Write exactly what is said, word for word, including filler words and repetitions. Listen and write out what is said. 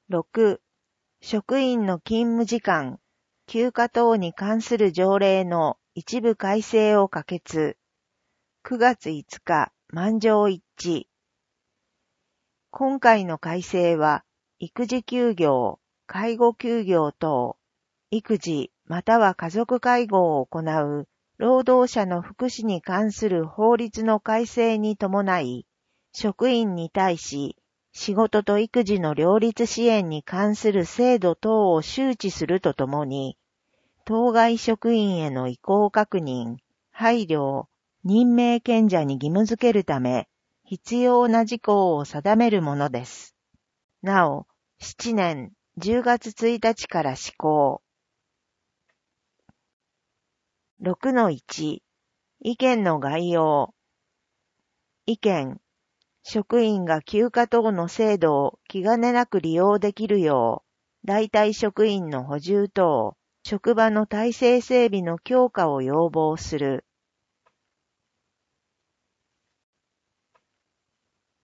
ろく、職員の勤務時間、休暇等に関する条例の一部改正を可決。くがついつか、満場一致。今回の改正は、育児休業、介護休業等、育児または家族介護を行う労働者の福祉に関する法律の改正に伴い、職員に対し、仕事と育児の両立支援に関する制度等を周知するとともに、当該職員への意向確認、配慮、任命権者に義務付けるため、必要な事項を定めるものです。なお、しちねんじゅうがつついたちから施行。ろくのいち、意見の概要。意見。職員が休暇等の制度を気兼ねなく利用できるよう、代替職員の補充等、職場の体制整備の強化を要望する。